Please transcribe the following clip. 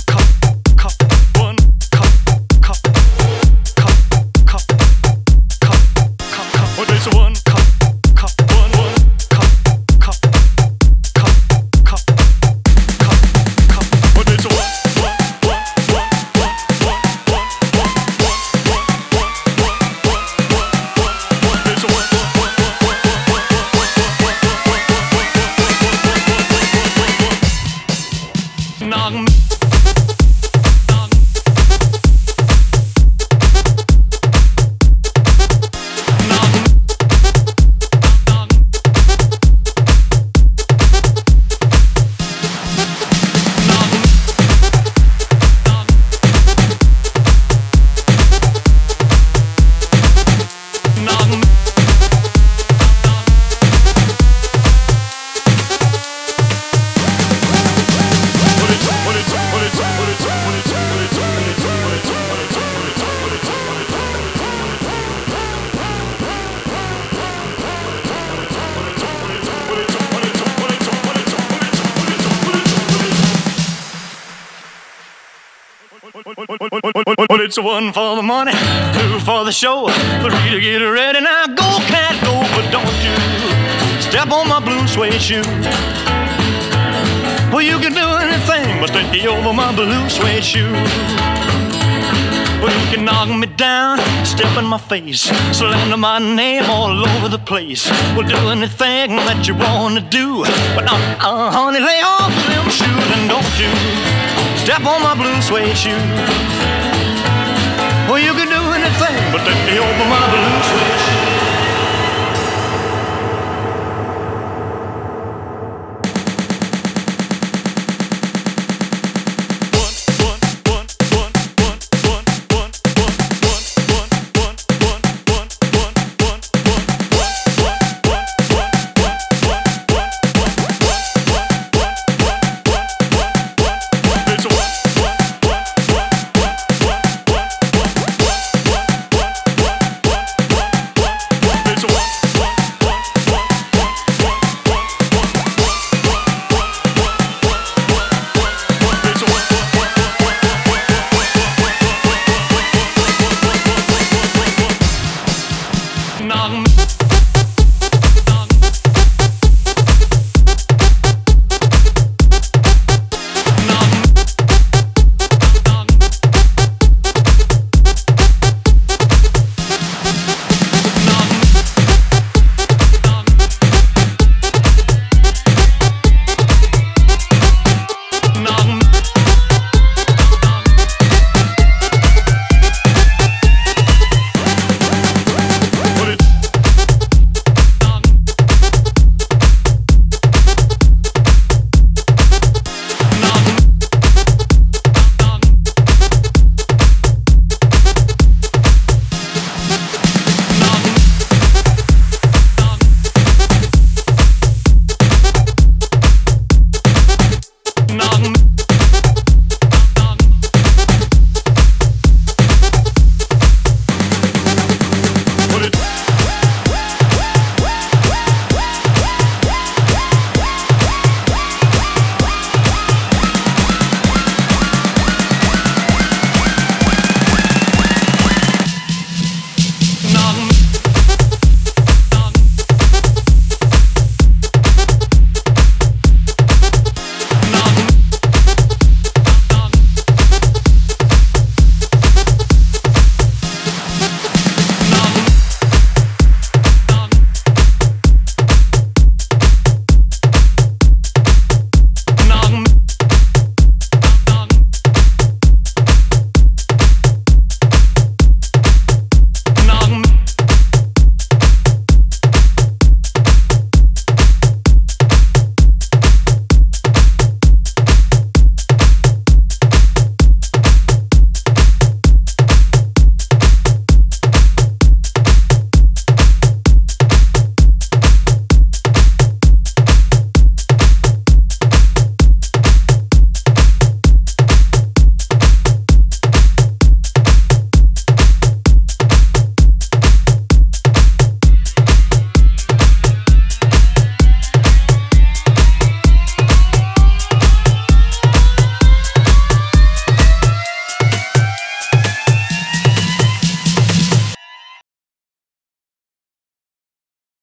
Well, it's one for the money, two for the show, three to get ready. Now go, cat, go, but don't you step on my blue suede shoe. Well, you can do anything but take you over my blue suede shoe. Well, you can knock me down, step in my face, slander my name all over the place. Well, do anything that you wanna do, but honey, lay off them shoes and don't you step on my blue suede shoe. Well, you can do anything but take me over my blue suede